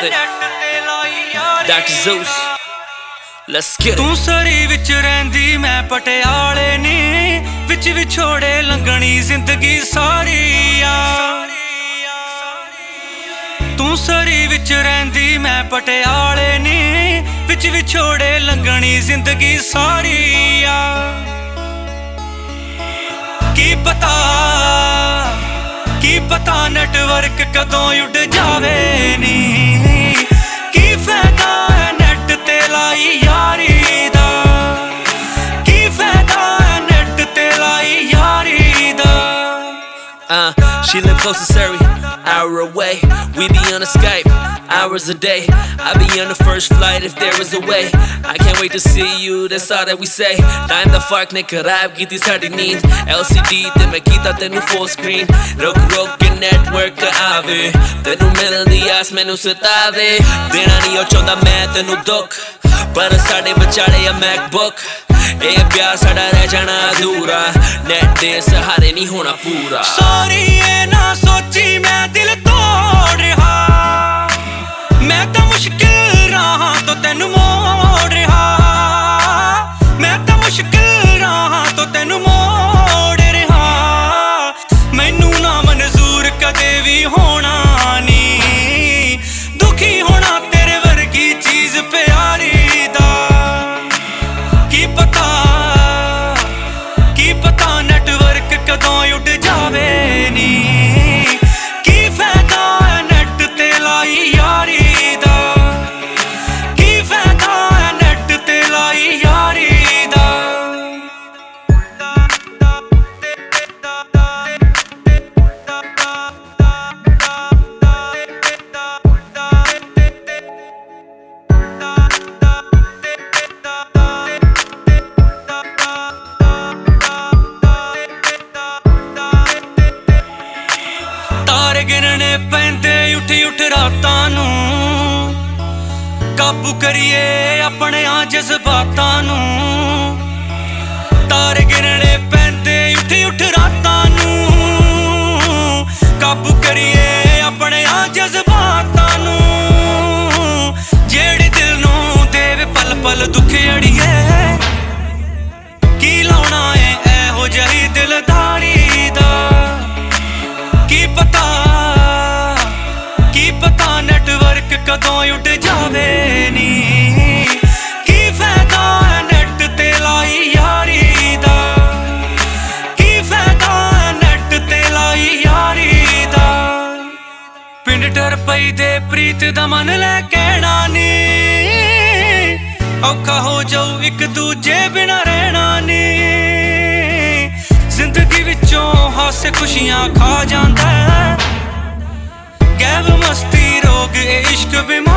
with it. Dr. Zeus, let's get it. ਤੂੰ ਸਰੀ ਵਿੱਚ ਰਹਿੰਦੀ ਮੈਂ ਪਟਿਆਲੇ ਨੀ, ਵਿੱਚ ਵਿਛੋੜੇ ਲੰਘਣੀ ਜ਼ਿੰਦਗੀ ਸਾਰੀ ਆ। ਤੂੰ ਸਰੀ ਵਿੱਚ ਰਹਿੰਦੀ ਮੈਂ ਪਟਿਆਲੇ ਨੀ, ਵਿੱਚ ਵਿਛੋੜੇ ਲੰਘਣੀ ਜ਼ਿੰਦਗੀ ਸਾਰੀ ਆ। ਕੀ ਪਤਾ ਨੈਟਵਰਕ ਕਦੋਂ ਉੱਡ ਜਾਵੇ ਨੀ, ਕੀ ਫਾਇਦਾ ਹੈ ਨੈਟ ਤੇ ਲਾਈ ਯਾਰੀ ਦਾ, ਕੀ ਫਾਇਦਾ ਹੈ ਨੈਟ ਤੇ ਲਾਈ ਯਾਰੀ ਦਾ। She live close to Surrey, hour away. We be on a Skype, hours a day. I be on the first flight if there is a way. I can't wait to see you, that's all that we say. Time the fuck ne kharab ਕੀਤੀ ਸਾਡੀ ਨੀਂਦ, LCD ਤੇ ਮੈਂ ਕੀਤਾ ਤੈਨੂੰ full screen। ਰੁਕ ਕੇ network ਆਵੇ, ਤੈਨੂੰ ਮਿਲਣ ਦੀ ਆਸ ਮੈਨੂੰ ਸਤਾਵੇ। ਦੇਣਾ ਨਹੀਂ ਉਹ ਚਾਹੁੰਦਾ ਮੈਂ ਤੈਨੂੰ ਦੁੱਖ, ਪਰ ਸਾਡੇ ਵਿਚਾਲੇ ਆ MacBook। ਇਹ ਪਿਆਰ ਸਾਡਾ ਰਹਿ ਜਾਣਾ ਅਧੂਰਾ, ਨੈਟ ਦੇ ਸਹਾਰੇ ਨਹੀਂ ਹੋਣਾ ਪੂਰਾ। ਸੌਰੀ ਇਹ ਨਾ ਸੋਚੀ ਮੈਂ ਦਿਲ ਤੋੜ ਰਿਹਾ, ਮੈਂ ਤਾਂ ਮੁਸ਼ਕਿਲ ਰਾਹਾਂ ਤੋਂ ਤੈਨੂੰ ਮੋੜ ਰਿਹਾ, ਮੈਂ ਤਾਂ ਮੁਸ਼ਕਿਲ ਰਾਹਾਂ ਤੋਂ ਤੈਨੂੰ ਮੋੜ ਰਿਹਾ। ਮੈਨੂੰ ਨਾ ਮਨਜ਼ੂਰ ਕਦੇ ਵੀ ਹੋਣਾ ਨੀ, ਦੁਖੀ ਹੋਣਾ ਤੇਰੇ ਵਰਗੀ ਚੀਜ਼ ਪਿਆਰੀ ਦਾ। ਕੀ ਪਤਾ ਨੈਟਵਰਕ ਕਦੋਂ ਉੱਡ ਜਾਵੇ ਨੀ, ਕੀ ਫਾਇਦਾ ਹੈ ਨੈਟ ਤੇ ਲਾਈ ਯਾਰੀ ਦਾ, ਕੀ ਫਾਇਦਾ ਹੈ ਨੈਟ ਤੇ ਲਾਈ ਯਾਰੀ ਦਾ। ਤਾਰੇ ਗਿਣਨੇ ਪੈਂਦੇ ਉੱਠ ਰਾਤਾਂ ਨੂੰ, ਕਾਬੂ ਕਰੀਏ ਆਪਣਿਆਂ ਜਜ਼ਬਾਤਾਂ ਨੂੰ। ਤਾਰੇ ਗਿਣਨੇ ਪੈਂਦੇ ਉੱਠ ਰਾਤਾਂ ਨੂੰ, ਕਾਬੂ ਕਰੀਏ ਆਪਣਿਆਂ ਜਜ਼ਬਾਤਾਂ ਨੂੰ। ਜਿਹੜੇ ਦਿਲ ਨੂੰ ਦੇਵੇ ਪਲ ਪਲ ਦੁੱਖ ਅੜੀਏ, ਕੀ ਲਾਉਣਾ ਏ ਇਹੋ ਜਿਹੀ ਦਿਲਦਾਰੀ ਦਾ। ਕੀ ਪਤਾ ਨੈਟਵਰਕ ਕਦੋਂ ਉੱਡ ਜਾਵੇ ਨੀ, ਕੀ ਫਾਇਦਾ ਹੈ ਨੈਟ ਤੇ ਲਾਈ ਯਾਰੀ ਦਾ, ਕੀ ਫਾਇਦਾ ਹੈ ਨੈਟ ਤੇ ਲਾਈ ਯਾਰੀ ਦਾ। ਪਿੰਡ ਡਰ ਪਈ ਦੇ ਪ੍ਰੀਤ ਦਾ ਮਨ ਲੈ ਕਹਿਣਾ ਨੀ, ਔਖਾ ਹੋ ਜਾਊ ਇੱਕ ਦੂਜੇ ਬਿਨਾਂ ਰਹਿਣਾ ਨੀ। ਜ਼ਿੰਦਗੀ ਵਿੱਚੋਂ ਹਾਸੇ ਖੁਸ਼ੀਆਂ ਖਾ ਜਾਂਦਾ, ਗੈਬ ਮਸਤੀ ਰੋਗ ਇਸ਼ਕ ਬਿਮਾਰੀ।